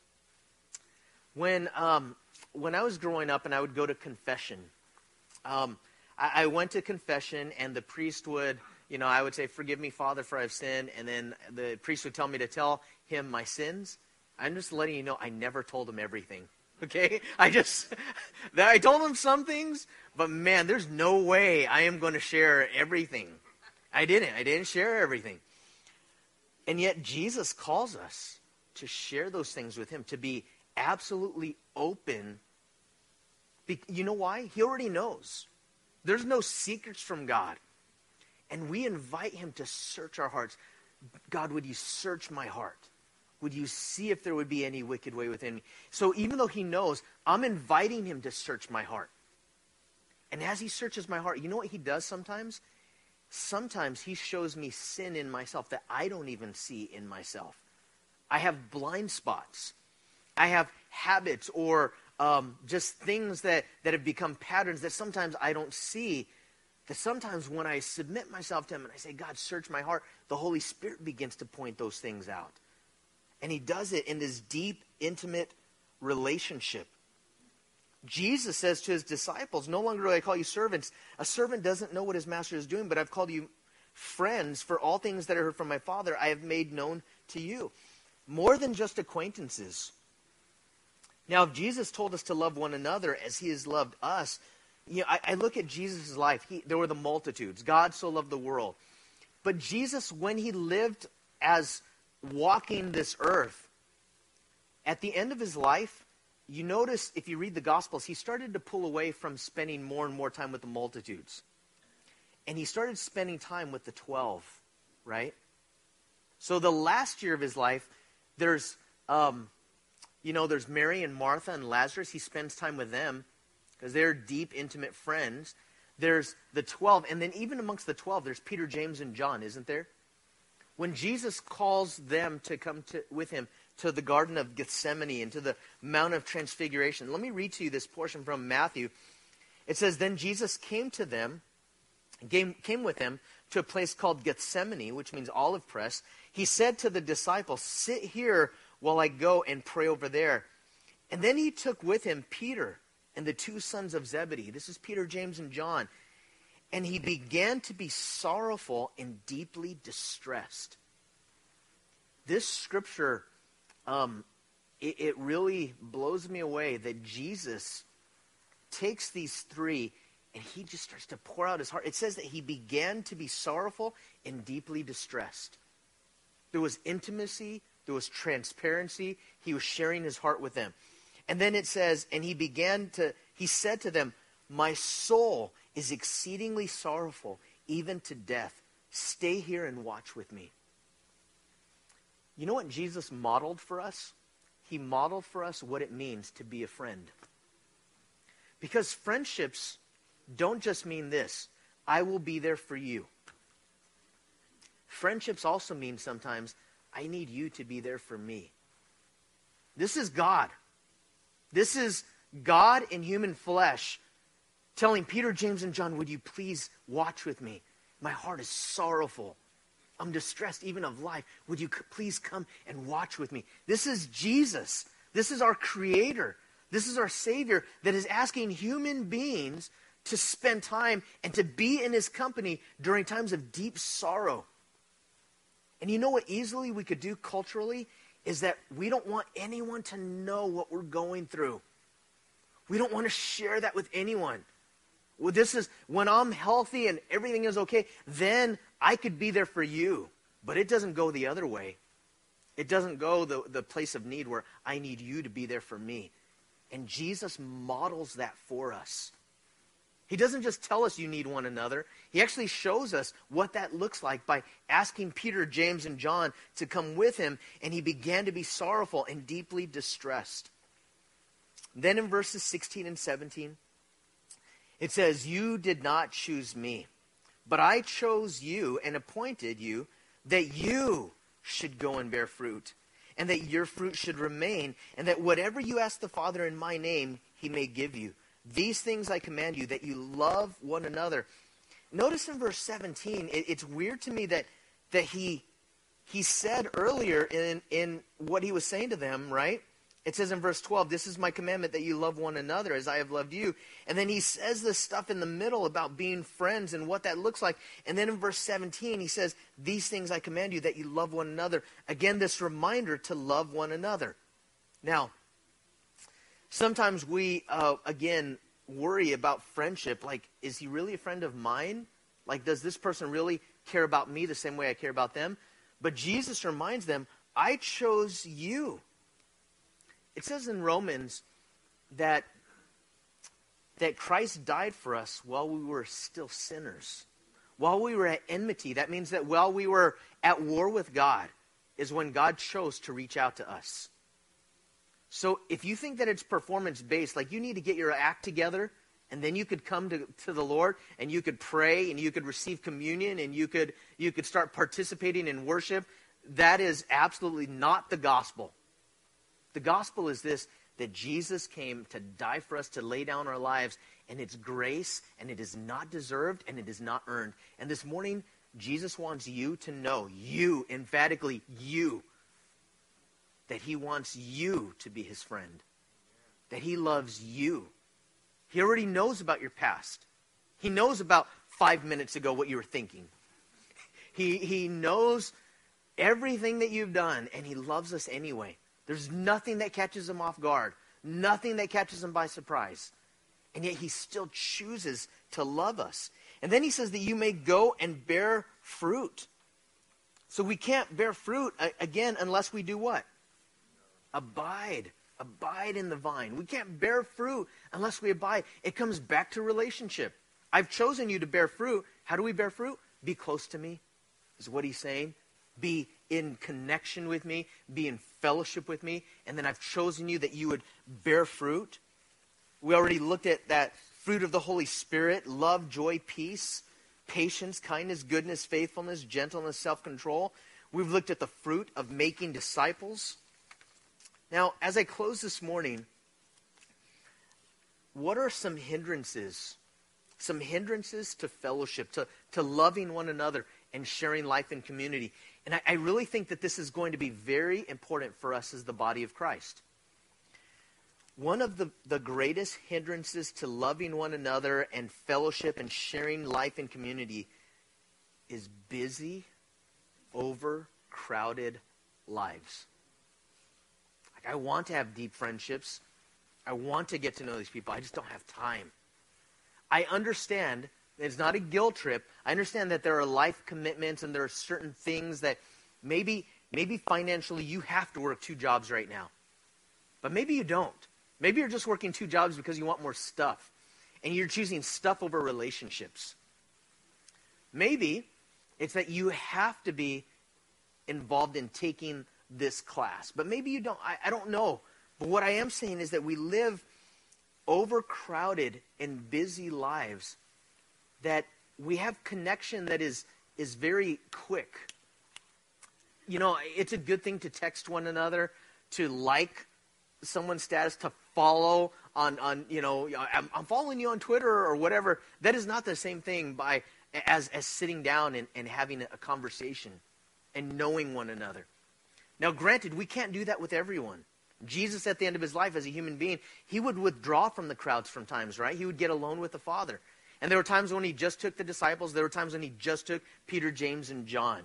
When um, when I was growing up and I would go to confession, um, I, I went to confession and the priest would, you know, I would say, forgive me, Father, for I've sinned. And then the priest would tell me to tell him my sins. I'm just letting you know I never told him everything. Okay? I just, I told him some things, but man, there's no way I am going to share everything. I didn't. I didn't share everything. And yet Jesus calls us to share those things with him, to be absolutely open. Be, you know why? He already knows. There's no secrets from God. And we invite him to search our hearts. God, would you search my heart? Would you see if there would be any wicked way within me? So even though he knows, I'm inviting him to search my heart. And as he searches my heart, you know what he does sometimes? Sometimes he shows me sin in myself that I don't even see in myself. I have blind spots. I have habits or um, just things that, that have become patterns that sometimes I don't see. that sometimes when I submit myself to him and I say, God, search my heart, the Holy Spirit begins to point those things out. And he does it in this deep, intimate relationship. Jesus says to his disciples, no longer do I call you servants. A servant doesn't know what his master is doing, but I've called you friends, for all things that I heard from my Father I have made known to you. More than just acquaintances. Now, if Jesus told us to love one another as he has loved us, you know, I, I look at Jesus' life. He, there were the multitudes. God so loved the world. But Jesus, when he lived as walking this earth, at the end of his life, you notice, if you read the Gospels, he started to pull away from spending more and more time with the multitudes. And he started spending time with the twelve, right? So the last year of his life, there's, um, you know, there's Mary and Martha and Lazarus. He spends time with them because they're deep, intimate friends. There's the twelve, and then even amongst the twelve, there's Peter, James, and John, isn't there? When Jesus calls them to come to, with him to the Garden of Gethsemane and to the Mount of Transfiguration. Let me read to you this portion from Matthew. It says, then Jesus came to them, came, came with them to a place called Gethsemane, which means olive press. He said to the disciples, sit here while I go and pray over there. And then he took with him Peter and the two sons of Zebedee. This is Peter, James, and John. And he began to be sorrowful and deeply distressed. This scripture, um, it, it really blows me away that Jesus takes these three and he just starts to pour out his heart. It says that he began to be sorrowful and deeply distressed. There was intimacy. There was transparency. He was sharing his heart with them. And then it says, and he began to, he said to them, my soul is exceedingly sorrowful, even to death. Stay here and watch with me. You know what Jesus modeled for us? He modeled for us what it means to be a friend. Because friendships don't just mean this, I will be there for you. Friendships also mean sometimes, I need you to be there for me. This is God. This is God in human flesh telling Peter, James, and John, would you please watch with me? My heart is sorrowful. I'm distressed even of life. Would you c- please come and watch with me? This is Jesus. This is our Creator. This is our Savior that is asking human beings to spend time and to be in his company during times of deep sorrow. And you know what easily we could do culturally is that we don't want anyone to know what we're going through. We don't want to share that with anyone. Well, this is when I'm healthy and everything is okay, then I could be there for you. But it doesn't go the other way. It doesn't go the, the place of need where I need you to be there for me. And Jesus models that for us. He doesn't just tell us you need one another. He actually shows us what that looks like by asking Peter, James, and John to come with him. And he began to be sorrowful and deeply distressed. Then in verses sixteen and seventeen, it says, you did not choose me, but I chose you and appointed you that you should go and bear fruit, and that your fruit should remain, and that whatever you ask the Father in my name, he may give you. These things I command you, that you love one another. Notice in verse seventeen, it, it's weird to me that that he he said earlier in, in what he was saying to them, right? It says in verse twelve, this is my commandment, that you love one another as I have loved you. And then he says this stuff in the middle about being friends and what that looks like. And then in verse seventeen, he says, these things I command you, that you love one another. Again, this reminder to love one another. Now, sometimes we, uh, again, worry about friendship. Like, is he really a friend of mine? Like, does this person really care about me the same way I care about them? But Jesus reminds them, I chose you. It says in Romans that, that Christ died for us while we were still sinners. While we were at enmity. That means that while we were at war with God is when God chose to reach out to us. So if you think that it's performance-based, like you need to get your act together, and then you could come to, to the Lord, and you could pray, and you could receive communion, and you could you could start participating in worship, that is absolutely not the gospel. The gospel is this, that Jesus came to die for us, to lay down our lives, and it's grace, and it is not deserved, and it is not earned. And this morning, Jesus wants you to know, you, emphatically you, that he wants you to be his friend, that he loves you. He already knows about your past. He knows about five minutes ago what you were thinking. He, he knows everything that you've done, and he loves us anyway. There's nothing that catches him off guard, nothing that catches him by surprise. And yet he still chooses to love us. And then he says that you may go and bear fruit. So we can't bear fruit, again, unless we do what? Abide. Abide in the vine. We can't bear fruit unless we abide. It comes back to relationship. I've chosen you to bear fruit. How do we bear fruit? Be close to me, is what he's saying. Be in connection with me. Be in fellowship with me. And then I've chosen you that you would bear fruit. We already looked at that fruit of the Holy Spirit: love, joy, peace, patience, kindness, goodness, faithfulness, gentleness, self-control. We've looked at the fruit of making disciples. Now, as I close this morning, what are some hindrances? Some hindrances to fellowship, to, to loving one another and sharing life in community. And I, I really think that this is going to be very important for us as the body of Christ. One of the, the greatest hindrances to loving one another and fellowship and sharing life in community is busy, overcrowded lives. Like, I want to have deep friendships. I want to get to know these people. I just don't have time. I understand it's not a guilt trip. I understand that there are life commitments and there are certain things that maybe maybe financially you have to work two jobs right now. But maybe you don't. Maybe you're just working two jobs because you want more stuff. And you're choosing stuff over relationships. Maybe it's that you have to be involved in taking this class. But maybe you don't. I, I don't know. But what I am saying is that we live overcrowded and busy lives, that we have connection that is is very quick. You know, it's a good thing to text one another, to like someone's status, to follow on, on you know, I'm, I'm following you on Twitter or whatever. That is not the same thing by as, as sitting down and, and having a conversation and knowing one another. Now, granted, we can't do that with everyone. Jesus, at the end of his life as a human being, he would withdraw from the crowds from times, right? He would get alone with the Father. And there were times when he just took the disciples. There were times when he just took Peter, James, and John.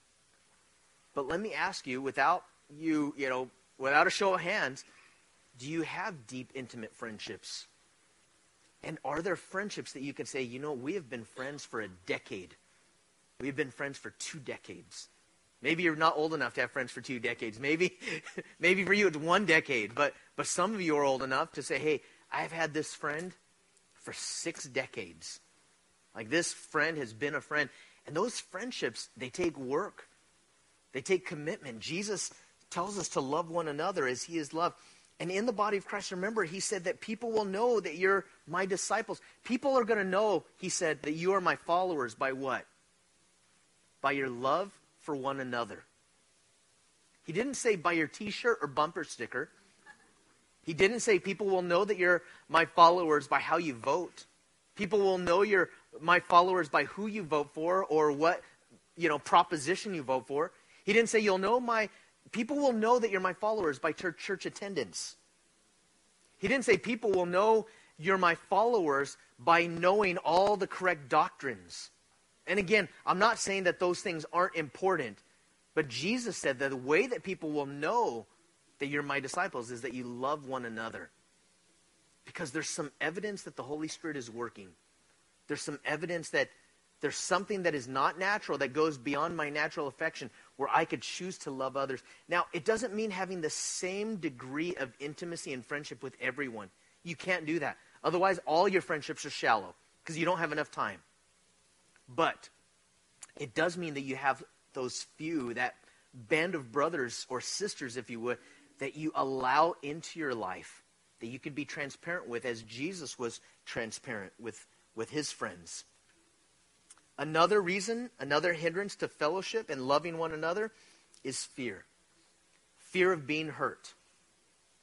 But let me ask you, without you, you know, without a show of hands, do you have deep, intimate friendships? And are there friendships that you can say, you know, we have been friends for a decade. We've been friends for two decades. Maybe you're not old enough to have friends for two decades. Maybe maybe for you it's one decade. But, but some of you are old enough to say, hey, I've had this friend for six decades. Like, this friend has been a friend. And those friendships, they take work. They take commitment. Jesus tells us to love one another as he is loved. And in the body of Christ, remember, he said that people will know that you're my disciples. People are going to know, he said, that you are my followers by what? By your love for one another. He didn't say by your t-shirt or bumper sticker. He didn't say people will know that you're my followers by how you vote. People will know you're my followers by who you vote for or what, you know, proposition you vote for. He didn't say you'll know my, people will know that you're my followers by church, church attendance. He didn't say people will know you're my followers by knowing all the correct doctrines. And again, I'm not saying that those things aren't important, but Jesus said that the way that people will know that you're my disciples is that you love one another. Because there's some evidence that the Holy Spirit is working. There's some evidence that there's something that is not natural, that goes beyond my natural affection, where I could choose to love others. Now, it doesn't mean having the same degree of intimacy and friendship with everyone. You can't do that. Otherwise, all your friendships are shallow, because you don't have enough time. But it does mean that you have those few, that band of brothers or sisters, if you would, that you allow into your life, that you can be transparent with, as Jesus was transparent with, with his friends. Another reason, another hindrance to fellowship and loving one another is fear. Fear of being hurt.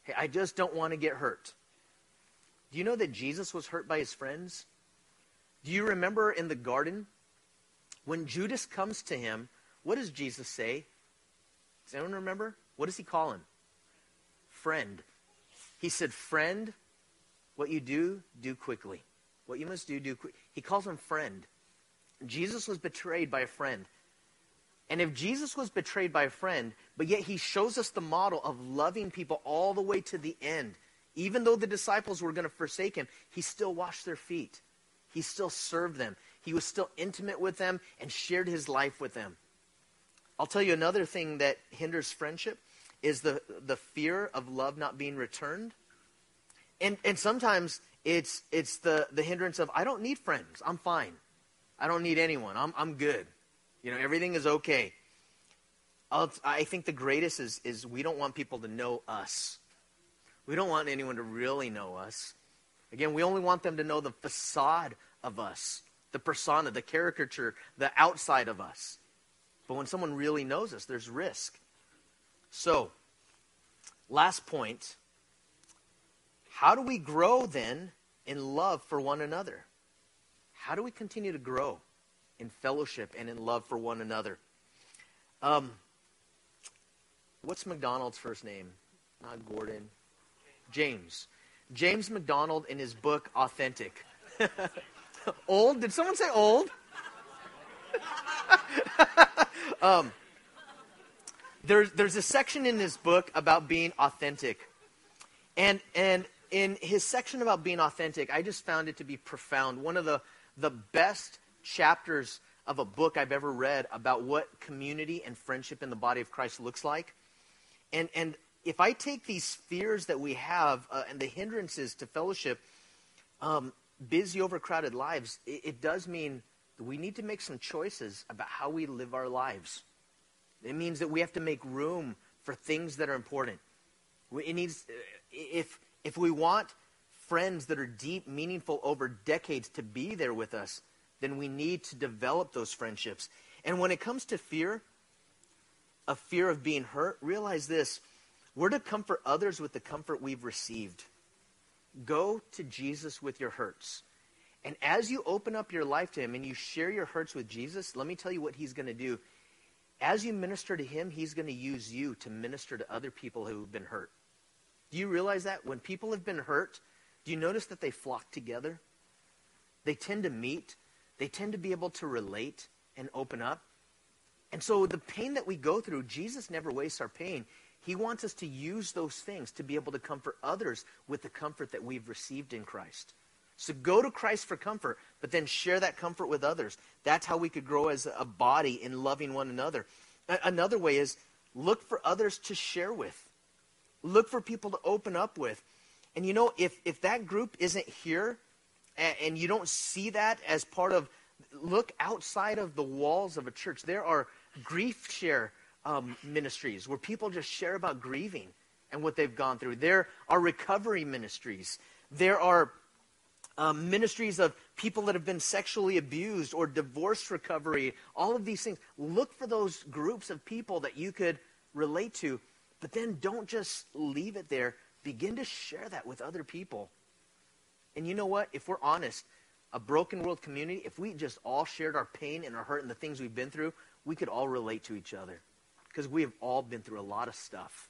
Hey, I just don't want to get hurt. Do you know that Jesus was hurt by his friends? Do you remember in the garden when Judas comes to him, what does Jesus say? Does anyone remember? What does he call him? Friend. He said, friend, what you do, do quickly. What you must do, do quickly. He calls him friend. Jesus was betrayed by a friend. And if Jesus was betrayed by a friend, but yet he shows us the model of loving people all the way to the end, even though the disciples were going to forsake him, he still washed their feet. He still served them. He was still intimate with them and shared his life with them. I'll tell you another thing that hinders friendship is the, the fear of love not being returned. And and sometimes it's it's the, the hindrance of, I don't need friends. I'm fine. I don't need anyone. I'm I'm good. You know, everything is okay. I'll, I think the greatest is, is we don't want people to know us. We don't want anyone to really know us. Again, we only want them to know the facade of us, the persona, the caricature, the outside of us. But when someone really knows us, there's risk. So, last point. How do we grow then in love for one another? How do we continue to grow in fellowship and in love for one another? Um, what's McDonald's first name? Not Gordon. James. James McDonald in his book, Authentic. Old? Did someone say old? um, there's, there's a section in this book about being authentic. And and in his section about being authentic, I just found it to be profound. One of the, the best chapters of a book I've ever read about what community and friendship in the body of Christ looks like. And and if I take these fears that we have uh, and the hindrances to fellowship, um, busy, overcrowded lives, it, it does mean that we need to make some choices about how we live our lives. It means that we have to make room for things that are important. It needs, if if we want friends that are deep, meaningful over decades to be there with us, then we need to develop those friendships. And when it comes to fear, a fear of being hurt, realize this: we're to comfort others with the comfort we've received. Go to Jesus with your hurts. And as you open up your life to him and you share your hurts with Jesus, let me tell you what he's going to do. As you minister to him, he's going to use you to minister to other people who have been hurt. Do you realize that? When people have been hurt, do you notice that they flock together? They tend to meet. They tend to be able to relate and open up. And so the pain that we go through, Jesus never wastes our pain. He wants us to use those things to be able to comfort others with the comfort that we've received in Christ. So go to Christ for comfort, but then share that comfort with others. That's how we could grow as a body in loving one another. A- another way is look for others to share with. Look for people to open up with. And you know, if, if that group isn't here and, and you don't see that as part of, look outside of the walls of a church. There are grief share um, ministries where people just share about grieving and what they've gone through. There are recovery ministries. There are Um, ministries of people that have been sexually abused or divorce recovery, all of these things. Look for those groups of people that you could relate to, but then don't just leave it there. Begin to share that with other people. And you know what? If we're honest, a broken world community, if we just all shared our pain and our hurt and the things we've been through, we could all relate to each other because we have all been through a lot of stuff.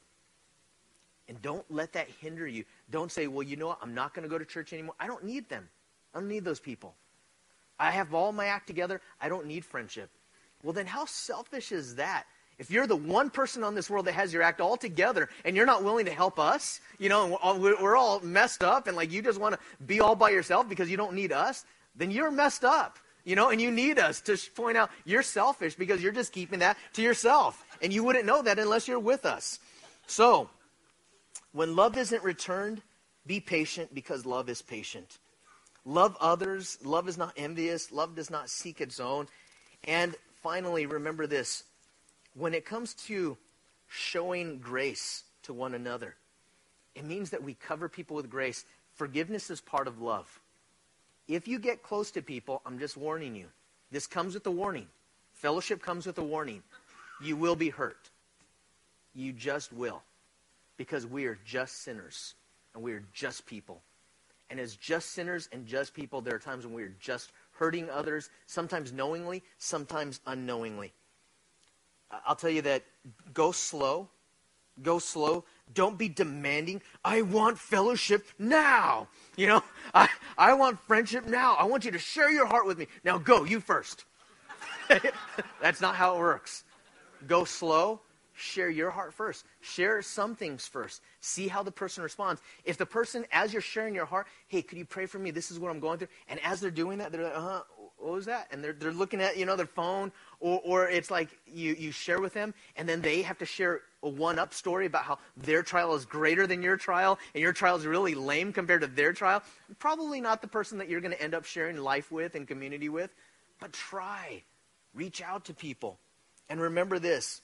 And don't let that hinder you. Don't say, well, you know what? I'm not going to go to church anymore. I don't need them. I don't need those people. I have all my act together. I don't need friendship. Well, then how selfish is that? If you're the one person on this world that has your act all together and you're not willing to help us, you know, and we're, we're all messed up and like you just want to be all by yourself because you don't need us, then you're messed up, you know, and you need us to point out you're selfish because you're just keeping that to yourself. And you wouldn't know that unless you're with us. So, when love isn't returned, be patient because love is patient. Love others. Love is not envious. Love does not seek its own. And finally, remember this. When it comes to showing grace to one another, it means that we cover people with grace. Forgiveness is part of love. If you get close to people, I'm just warning you. This comes with a warning. Fellowship comes with a warning. You will be hurt. You just will. because we are just sinners and we are just people. And as just sinners and just people, there are times when we are just hurting others, sometimes knowingly, sometimes unknowingly. I'll tell you that, go slow. Go slow. Don't be demanding, I want fellowship now. You know, I, I want friendship now. I want you to share your heart with me. Now go, you first. That's not how it works. Go slow. Share your heart first. Share some things first. See how the person responds. If the person, as you're sharing your heart, hey, could you pray for me? This is what I'm going through. And as they're doing that, they're like, uh-huh, what was that? And they're they're looking at, you know, their phone, or or it's like you, you share with them, and then they have to share a one-up story about how their trial is greater than your trial, and your trial is really lame compared to their trial. Probably not the person that you're going to end up sharing life with and community with, but try. Reach out to people. And remember this.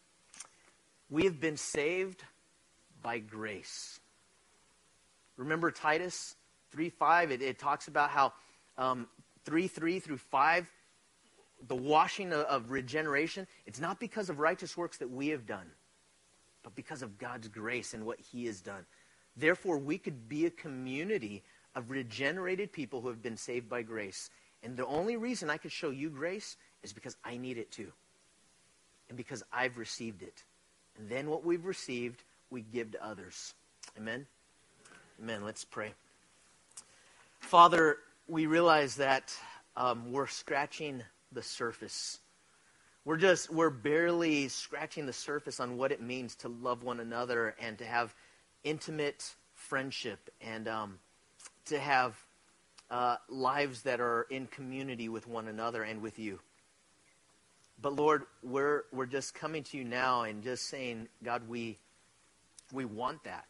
We have been saved by grace. Remember Titus three five? It, it talks about how um, three three through five, the washing of, of regeneration, it's not because of righteous works that we have done, but because of God's grace and what he has done. Therefore, we could be a community of regenerated people who have been saved by grace. And the only reason I could show you grace is because I need it too. And because I've received it. And then what we've received, we give to others. Amen? Amen. Let's pray. Father, we realize that um, we're scratching the surface. We're just, we're barely scratching the surface on what it means to love one another and to have intimate friendship and um, to have uh, lives that are in community with one another and with you. But Lord, we're we're just coming to you now and just saying, God, we we want that.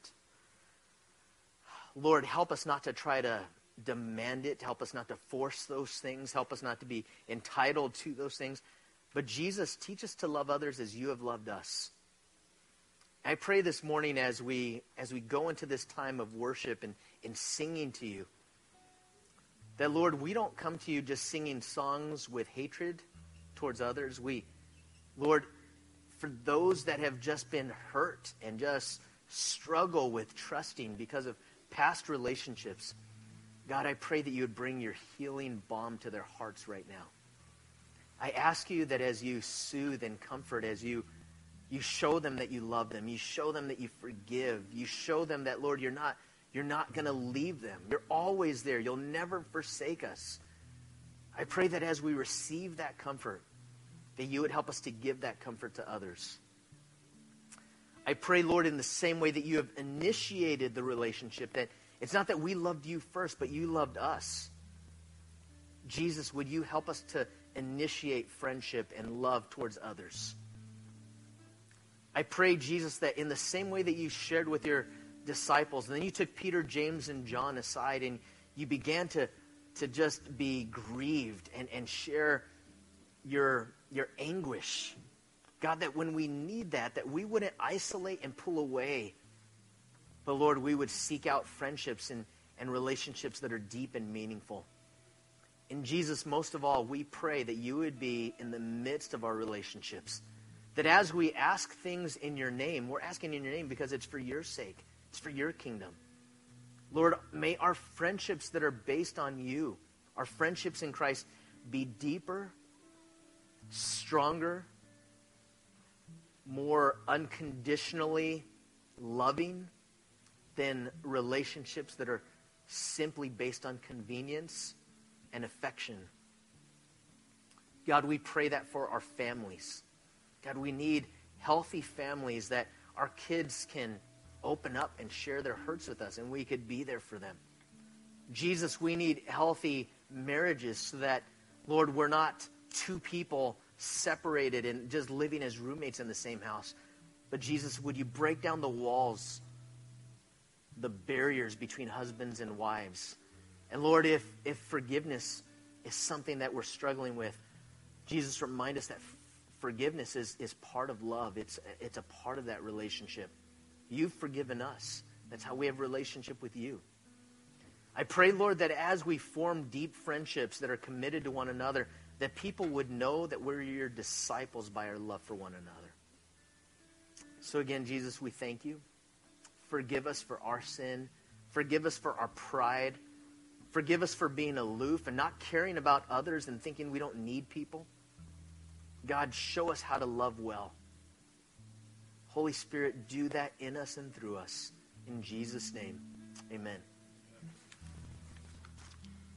Lord, help us not to try to demand it. Help us not to force those things. Help us not to be entitled to those things. But Jesus, teach us to love others as you have loved us. I pray this morning as we as we go into this time of worship and, and singing to you, that, Lord, we don't come to you just singing songs with hatred towards others. We, Lord, for those that have just been hurt and just struggle with trusting because of past relationships, God, I pray that you would bring your healing balm to their hearts right now. I ask you that as you soothe and comfort, as you you show them that you love them, you show them that you forgive, you show them that, Lord, you're not you're not going to leave them. You're always there. You'll never forsake us. I pray that as we receive that comfort, that you would help us to give that comfort to others. I pray, Lord, in the same way that you have initiated the relationship, that it's not that we loved you first, but you loved us. Jesus, would you help us to initiate friendship and love towards others? I pray, Jesus, that in the same way that you shared with your disciples, and then you took Peter, James, and John aside, and you began to, to just be grieved and, and share your, your anguish. God, that when we need that, that we wouldn't isolate and pull away, but Lord, we would seek out friendships and, and relationships that are deep and meaningful. In Jesus, most of all, we pray that you would be in the midst of our relationships. That as we ask things in your name, we're asking in your name because it's for your sake. It's for your kingdom. Lord, may our friendships that are based on you, our friendships in Christ, be deeper, stronger, more unconditionally loving than relationships that are simply based on convenience and affection. God, we pray that for our families. God, we need healthy families that our kids can open up and share their hurts with us, and we could be there for them. Jesus, we need healthy marriages so that, Lord, we're not two people separated and just living as roommates in the same house. But Jesus, would you break down the walls, the barriers between husbands and wives? And Lord, if, if forgiveness is something that we're struggling with, Jesus, remind us that f- forgiveness is, is part of love. It's, it's a part of that relationship. You've forgiven us. That's how we have a relationship with you. I pray, Lord, that as we form deep friendships that are committed to one another, that people would know that we're your disciples by our love for one another. So again, Jesus, we thank you. forgive us for our sin. Forgive us for our pride. Forgive us for being aloof and not caring about others and thinking we don't need people. God, show us how to love well. Holy Spirit, do that in us and through us. In Jesus' name, amen.